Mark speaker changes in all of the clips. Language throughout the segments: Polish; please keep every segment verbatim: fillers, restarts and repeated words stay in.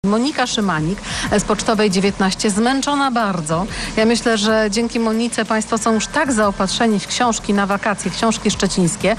Speaker 1: Monika Szymanik z Pocztowej dziewiętnaście, zmęczona bardzo. Ja myślę, że dzięki Monice Państwo są już tak zaopatrzeni w książki na wakacje, książki szczecińskie,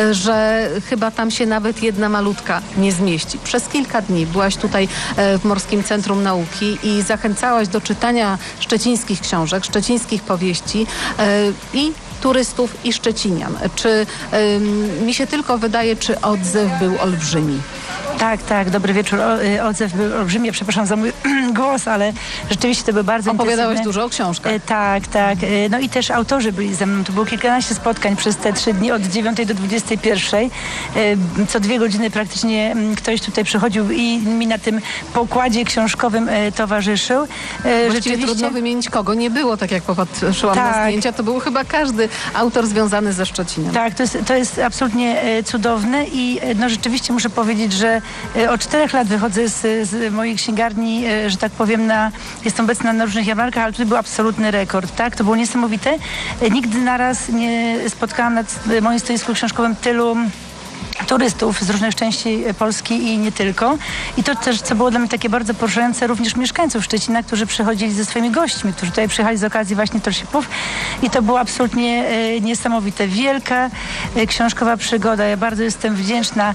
Speaker 1: że chyba tam się nawet jedna malutka nie zmieści. Przez kilka dni byłaś tutaj w Morskim Centrum Nauki i zachęcałaś do czytania szczecińskich książek, szczecińskich powieści i turystów i szczecinian. Czy y, mi się tylko wydaje, czy odzew był olbrzymi?
Speaker 2: Tak, tak, dobry wieczór. O, odzew był olbrzymi. Przepraszam za mój głos, ale rzeczywiście to był bardzo
Speaker 1: Opowiadałeś dużo o książkach.
Speaker 2: E, tak, tak. E, no i też autorzy byli ze mną. To było kilkanaście spotkań przez te trzy dni od dziewiątej do dwudziestej pierwszej. E, co dwie godziny praktycznie ktoś tutaj przychodził i mi na tym pokładzie książkowym e, towarzyszył. E,
Speaker 1: Właściwie
Speaker 2: rzeczywiście
Speaker 1: trudno wymienić kogo. Nie było, tak jak popatrzyłam tak. na zdjęcia, to był chyba każdy autor związany ze Szczecinem.
Speaker 2: Tak, to jest, to jest absolutnie e, cudowne i e, no rzeczywiście muszę powiedzieć, że od czterech lat wychodzę z, z mojej księgarni, że tak powiem, na, jestem obecna na różnych jarmarkach, ale tutaj był absolutny rekord, tak? To było niesamowite. Nigdy naraz nie spotkałam na moim stoisku książkowym tylu turystów z różnych części Polski i nie tylko. I to też, co było dla mnie takie bardzo poruszające, również mieszkańców Szczecina, którzy przychodzili ze swoimi gośćmi, którzy tutaj przyjechali z okazji właśnie Torsipów. I to było absolutnie e, niesamowite. Wielka e, książkowa przygoda. Ja bardzo jestem wdzięczna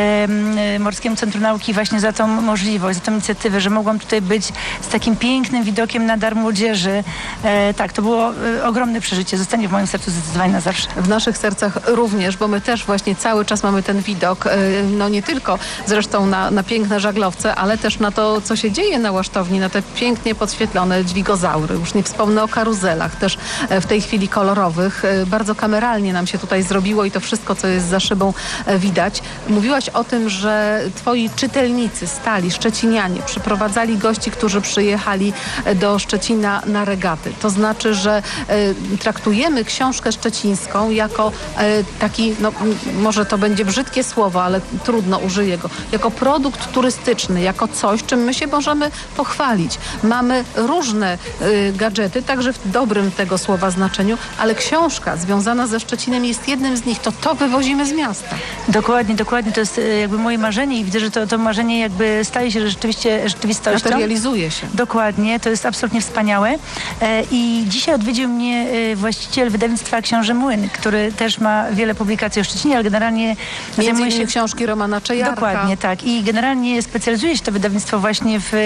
Speaker 2: e, Morskiemu Centrum Nauki właśnie za tą możliwość, za tą inicjatywę, że mogłam tutaj być z takim pięknym widokiem na Dar Młodzieży. E, tak, to było e, ogromne przeżycie. Zostanie w moim sercu zdecydowanie na zawsze.
Speaker 1: W naszych sercach również, bo my też właśnie cały czas mamy ten widok, no nie tylko zresztą na, na piękne żaglowce, ale też na to, co się dzieje na Łasztowni, na te pięknie podświetlone dźwigozaury. Już nie wspomnę o karuzelach, też w tej chwili kolorowych. Bardzo kameralnie nam się tutaj zrobiło i to wszystko, co jest za szybą, widać. Mówiłaś o tym, że twoi czytelnicy stali, szczecinianie, przyprowadzali gości, którzy przyjechali do Szczecina na regaty. To znaczy, że e, traktujemy książkę szczecińską jako e, taki, no może to będzie brzydkie słowo, ale trudno użyję go, jako produkt turystyczny, jako coś, czym my się możemy pochwalić. Mamy różne y, gadżety, także w dobrym tego słowa znaczeniu, ale książka związana ze Szczecinem jest jednym z nich. To to wywozimy z miasta.
Speaker 2: Dokładnie, dokładnie. To jest jakby moje marzenie i widzę, że to, to marzenie jakby staje się rzeczywiście rzeczywistością.
Speaker 1: Materializuje się.
Speaker 2: Dokładnie. To jest absolutnie wspaniałe. E, I dzisiaj odwiedził mnie e, właściciel wydawnictwa Książę Młyn, który też ma wiele publikacji o Szczecinie, ale generalnie
Speaker 1: zajmuje się książki Romana Czejarka.
Speaker 2: Dokładnie, tak. I generalnie specjalizuje się to wydawnictwo właśnie w,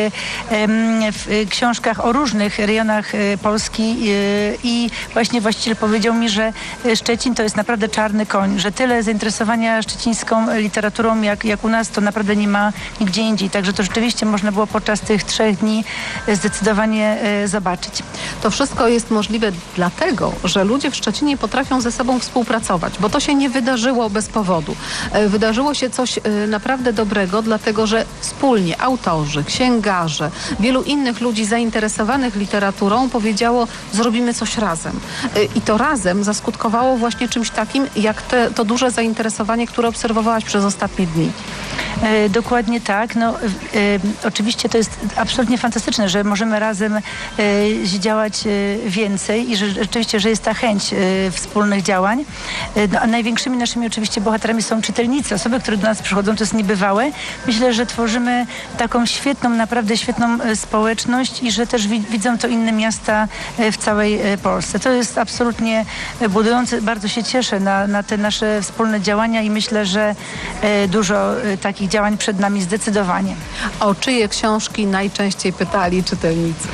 Speaker 2: w książkach o różnych rejonach Polski i właśnie właściciel powiedział mi, że Szczecin to jest naprawdę czarny koń, że tyle zainteresowania szczecińską literaturą jak, jak u nas to naprawdę nie ma nigdzie indziej. Także to rzeczywiście można było podczas tych trzech dni zdecydowanie zobaczyć.
Speaker 1: To wszystko jest możliwe dlatego, że ludzie w Szczecinie potrafią ze sobą współpracować, bo to się nie wydarzyło bez powodu. Wydarzyło się coś naprawdę dobrego, dlatego że wspólnie autorzy, księgarze, wielu innych ludzi zainteresowanych literaturą powiedziało, zrobimy coś razem. I to razem zaskutkowało właśnie czymś takim, jak te, to duże zainteresowanie, które obserwowałaś przez ostatnie dni.
Speaker 2: E, dokładnie tak. No, e, oczywiście to jest absolutnie fantastyczne, że możemy razem e, działać e, więcej i że rzeczywiście, że jest ta chęć e, wspólnych działań. E, no, a największymi naszymi oczywiście bohaterami są czytelnicy, osoby, które do nas przychodzą, to jest niebywałe. Myślę, że tworzymy taką świetną, naprawdę świetną e, społeczność i że też wi widzą to inne miasta e, w całej e, Polsce. To jest absolutnie budujące. Bardzo się cieszę na, na te nasze wspólne działania i myślę, że e, dużo e, takich działań przed nami zdecydowanie.
Speaker 1: O czyje książki najczęściej pytali czytelnicy?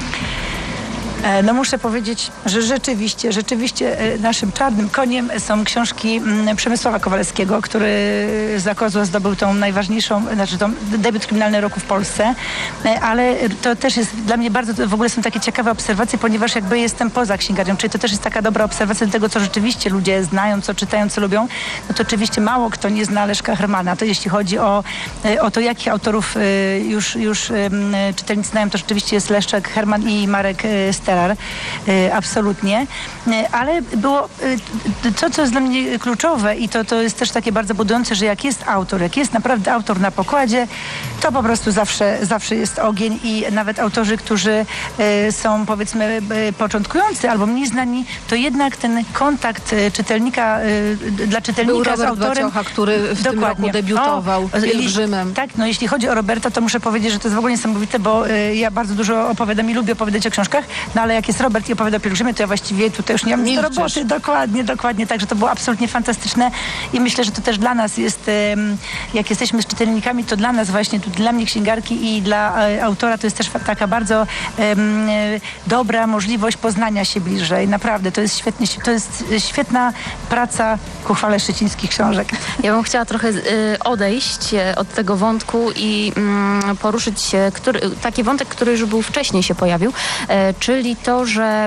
Speaker 2: No muszę powiedzieć, że rzeczywiście, rzeczywiście naszym czarnym koniem są książki Przemysława Kowalewskiego, który za Kozła zdobył tą najważniejszą, znaczy tą debiut kryminalny roku w Polsce, ale to też jest dla mnie bardzo, w ogóle są takie ciekawe obserwacje, ponieważ jakby jestem poza księgarnią, czyli to też jest taka dobra obserwacja do tego, co rzeczywiście ludzie znają, co czytają, co lubią. No to oczywiście mało kto nie zna Leszka Hermana. To jeśli chodzi o, o to, jakich autorów już, już czytelnicy znają, to rzeczywiście jest Leszek Herman i Marek Ster. bestseller, y, absolutnie. Y, ale było y, to, co jest dla mnie kluczowe i to, to jest też takie bardzo budujące, że jak jest autor, jak jest naprawdę autor na pokładzie, to po prostu zawsze, zawsze jest ogień i nawet autorzy, którzy y, są powiedzmy y, początkujący albo mniej znani, to jednak ten kontakt y, czytelnika y, dla czytelnika
Speaker 1: Był Robert
Speaker 2: z autorem...
Speaker 1: Waciocha, który w tym roku debiutował
Speaker 2: O,
Speaker 1: Pielgrzymem.
Speaker 2: Tak, no jeśli chodzi o Roberta, to muszę powiedzieć, że to jest w ogóle niesamowite, bo y, ja bardzo dużo opowiadam i lubię opowiadać o książkach, no ale jak jest Robert i opowiada o Pielgrzymie, to ja właściwie tutaj już nie mam nic do roboty. Dokładnie, dokładnie, także to było absolutnie fantastyczne i myślę, że to też dla nas jest, y, jak jesteśmy z czytelnikami, to dla nas właśnie, tu, dla mnie księgarki i dla y, autora to jest też taka bardzo y, y, dobra możliwość poznania się bliżej. Naprawdę, to jest świetnie, to jest świetna praca ku chwale szczecińskich książek.
Speaker 3: Ja bym chciała trochę y, odejść y, od tego wątku i y, poruszyć y, który, taki wątek, który już był wcześniej się pojawił, y, czyli to, że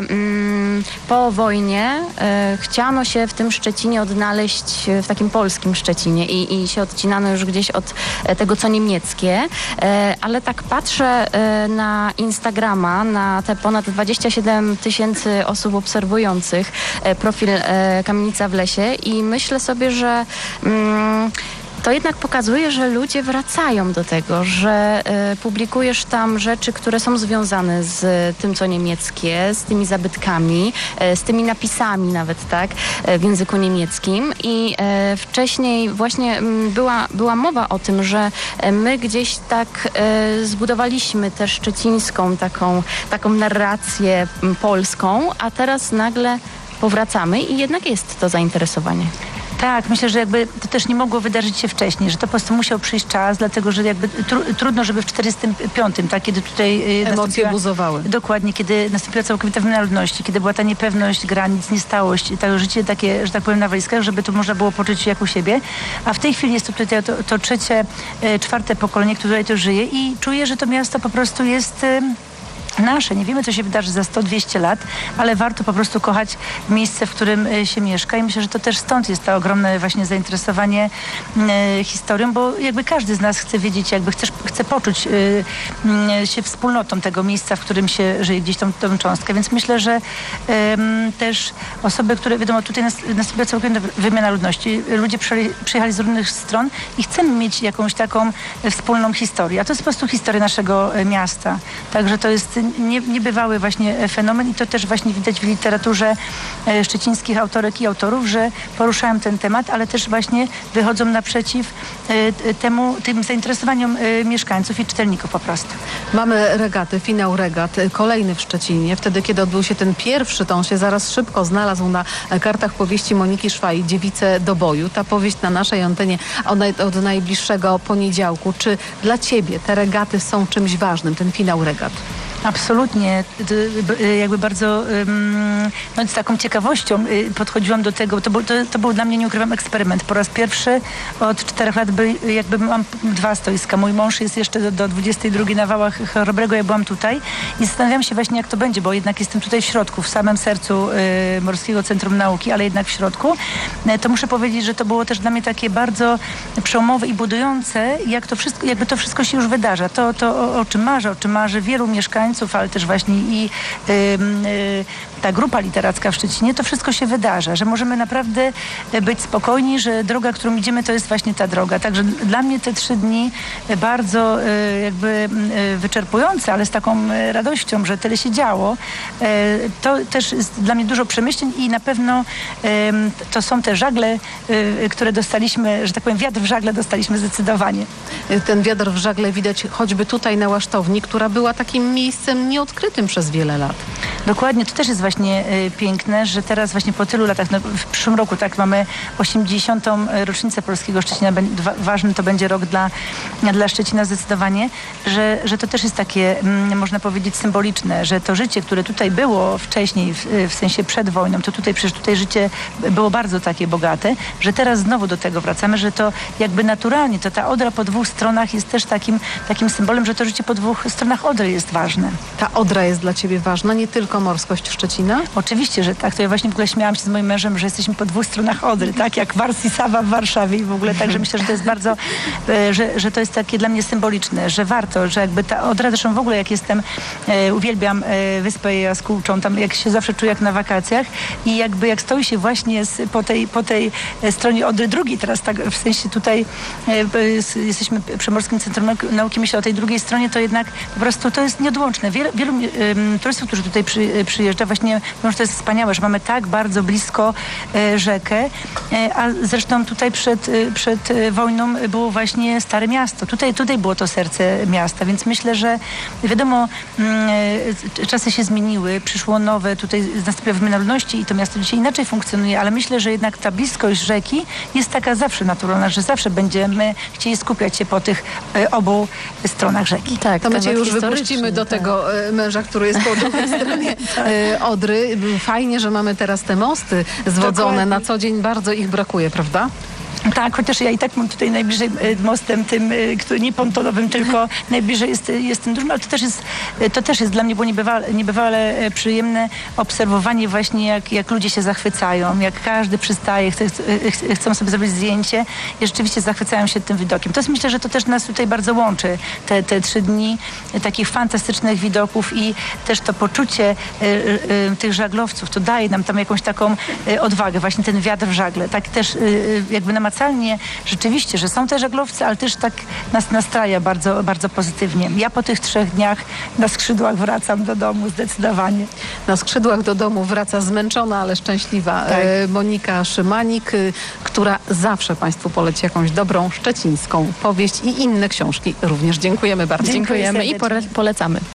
Speaker 3: y, po wojnie y, chciano się w tym Szczecinie odnaleźć y, w takim polskim Szczecinie i, i się odcinano już gdzieś od y, tego, co niemieckie, y, ale tak patrzę y, na Instagrama, na te ponad dwadzieścia siedem tysięcy osób obserwujących y, profil y, Kamienica w lesie i myślę sobie, że mm, to jednak pokazuje, że ludzie wracają do tego, że y, publikujesz tam rzeczy, które są związane z y, tym, co niemieckie, z tymi zabytkami, y, z tymi napisami nawet, tak, y, w języku niemieckim. I y, wcześniej właśnie y, była, była mowa o tym, że y, my gdzieś tak y, zbudowaliśmy tę szczecińską taką, taką narrację y, polską, a teraz nagle powracamy i jednak jest to zainteresowanie.
Speaker 2: Tak, myślę, że jakby to też nie mogło wydarzyć się wcześniej, że to po prostu musiał przyjść czas, dlatego że jakby tru, trudno, żeby w czterdziestym piątym, tak, kiedy tutaj y,
Speaker 1: emocje buzowały.
Speaker 2: Dokładnie, kiedy nastąpiła całkowita wymiana ludności, kiedy była ta niepewność granic, niestałość, to życie takie, że tak powiem, na walizkach, żeby to można było poczuć się jak u siebie. A w tej chwili jest to tutaj to, to trzecie, y, czwarte pokolenie, które tutaj to żyje i czuję, że to miasto po prostu jest... Y, nasze. Nie wiemy, co się wydarzy za sto dwieście lat, ale warto po prostu kochać miejsce, w którym y, się mieszka i myślę, że to też stąd jest to ogromne właśnie zainteresowanie y, historią, bo jakby każdy z nas chce wiedzieć, jakby chcesz, chce poczuć y, y, się wspólnotą tego miejsca, w którym się żyje, gdzieś tą, tą cząstkę, więc myślę, że y, też osoby, które wiadomo, tutaj nas, nastąpiła całkowita wymiana ludności. Ludzie przyjechali, przyjechali z różnych stron i chcemy mieć jakąś taką y, wspólną historię, a to jest po prostu historia naszego y, miasta. Także to jest Nie, niebywały właśnie fenomen i to też właśnie widać w literaturze e, szczecińskich autorek i autorów, że poruszają ten temat, ale też właśnie wychodzą naprzeciw e, temu, tym zainteresowaniom e, mieszkańców i czytelników po prostu.
Speaker 1: Mamy regaty, finał regat, kolejny w Szczecinie. Wtedy, kiedy odbył się ten pierwszy, to on się zaraz szybko znalazł na kartach powieści Moniki Szwaj, Dziewice do boju. Ta powieść na naszej antenie od, od najbliższego poniedziałku. Czy dla ciebie te regaty są czymś ważnym, ten finał regat?
Speaker 2: Absolutnie. Jakby bardzo no, z taką ciekawością podchodziłam do tego. To był, to, to był dla mnie, nie ukrywam, eksperyment. Po raz pierwszy od czterech lat by, jakby mam dwa stoiska. Mój mąż jest jeszcze do, do dwudziestej drugiej na Wałach Chrobrego. Ja byłam tutaj i zastanawiam się właśnie, jak to będzie, bo jednak jestem tutaj w środku, w samym sercu y, Morskiego Centrum Nauki, ale jednak w środku. Y, to muszę powiedzieć, że to było też dla mnie takie bardzo przełomowe i budujące, jak to wszystko, jakby to wszystko się już wydarza. To, to o, o czym marzę, o czym marzy wielu mieszkańców, ale też właśnie i y, y, ta grupa literacka w Szczecinie, to wszystko się wydarza, że możemy naprawdę być spokojni, że droga, którą idziemy, to jest właśnie ta droga. Także dla mnie te trzy dni bardzo y, jakby y, wyczerpujące, ale z taką radością, że tyle się działo. Y, to też jest dla mnie dużo przemyśleń i na pewno y, to są te żagle, y, które dostaliśmy, że tak powiem, wiatr w żagle dostaliśmy zdecydowanie.
Speaker 1: Ten wiatr w żagle widać choćby tutaj na Łasztowni, która była takim miejscem nieodkrytym przez wiele lat.
Speaker 2: Dokładnie, to też jest właśnie y, piękne, że teraz właśnie po tylu latach, no, w przyszłym roku tak mamy osiemdziesiątą rocznicę Polskiego Szczecina, Wa- ważny to będzie rok dla, dla Szczecina zdecydowanie, że, że to też jest takie, mm, można powiedzieć, symboliczne, że to życie, które tutaj było wcześniej, w, w sensie przed wojną, to tutaj przecież tutaj życie było bardzo takie bogate, że teraz znowu do tego wracamy, że to jakby naturalnie, to ta Odra po dwóch stronach jest też takim, takim symbolem, że to życie po dwóch stronach Odry jest ważne.
Speaker 1: Ta Odra jest dla ciebie ważna, nie tylko wielkomorskość Szczecina?
Speaker 2: Oczywiście, że tak. To ja właśnie w ogóle śmiałam się z moim mężem, że jesteśmy po dwóch stronach Odry, tak? Jak Warsisawa w Warszawie i w ogóle. Także myślę, że to jest bardzo, e, że, że to jest takie dla mnie symboliczne, że warto, że jakby ta Odra, zresztą w ogóle jak jestem, e, uwielbiam e, Wyspę Jaskółczą, tam jak się zawsze czuję jak na wakacjach i jakby jak stoi się właśnie z, po, tej, po tej stronie Odry drugiej, teraz tak w sensie tutaj e, z, jesteśmy przy Morskim Centrum Nauki, myślę o tej drugiej stronie, to jednak po prostu to jest nieodłączne. Wielu, wielu e, turystów, którzy tutaj przy, przyjeżdża, właśnie mówią, że to jest wspaniałe, że mamy tak bardzo blisko e, rzekę, e, a zresztą tutaj przed, e, przed wojną było właśnie Stare Miasto. Tutaj, tutaj było to serce miasta, więc myślę, że wiadomo, m, e, czasy się zmieniły, przyszło nowe, tutaj nastąpiła wymiana ludności i to miasto dzisiaj inaczej funkcjonuje, ale myślę, że jednak ta bliskość rzeki jest taka zawsze naturalna, że zawsze będziemy chcieli skupiać się po tych e, obu stronach rzeki.
Speaker 3: Tak,
Speaker 1: To my cię
Speaker 3: temat
Speaker 1: już wypuścimy
Speaker 3: historyczny,
Speaker 1: do
Speaker 3: tak.
Speaker 1: tego e, męża, który jest po drugiej stronie e, Odry. Fajnie, że mamy teraz te mosty zwodzone.
Speaker 2: Dokładnie.
Speaker 1: Na co dzień bardzo ich brakuje, prawda?
Speaker 2: Tak, chociaż ja i tak mam tutaj najbliżej e, mostem tym, e, który nie pontonowym, tylko najbliżej jest, jest ten duży, ale to też jest, e, to też jest dla mnie było niebywale, niebywale e, przyjemne obserwowanie właśnie, jak, jak ludzie się zachwycają, jak każdy przystaje, chce, chce, ch- chcą sobie zrobić zdjęcie i rzeczywiście zachwycają się tym widokiem. To jest, myślę, że to też nas tutaj bardzo łączy, te, te trzy dni e, takich fantastycznych widoków i też to poczucie e, e, tych żaglowców, to daje nam tam jakąś taką e, odwagę, właśnie ten wiatr w żagle, tak też e, jakby namacalnie rzeczywiście, że są te żaglowcy, ale też tak nas nastraja bardzo, bardzo pozytywnie. Ja po tych trzech dniach na skrzydłach wracam do domu zdecydowanie.
Speaker 1: Na skrzydłach do domu wraca zmęczona, ale szczęśliwa
Speaker 2: Tak.
Speaker 1: e, Monika Szymanik, y, która zawsze Państwu poleci jakąś dobrą szczecińską powieść i inne książki. Również dziękujemy bardzo.
Speaker 2: Dziękuję
Speaker 3: Dziękujemy i
Speaker 2: serdecznie.
Speaker 3: pore- polecamy.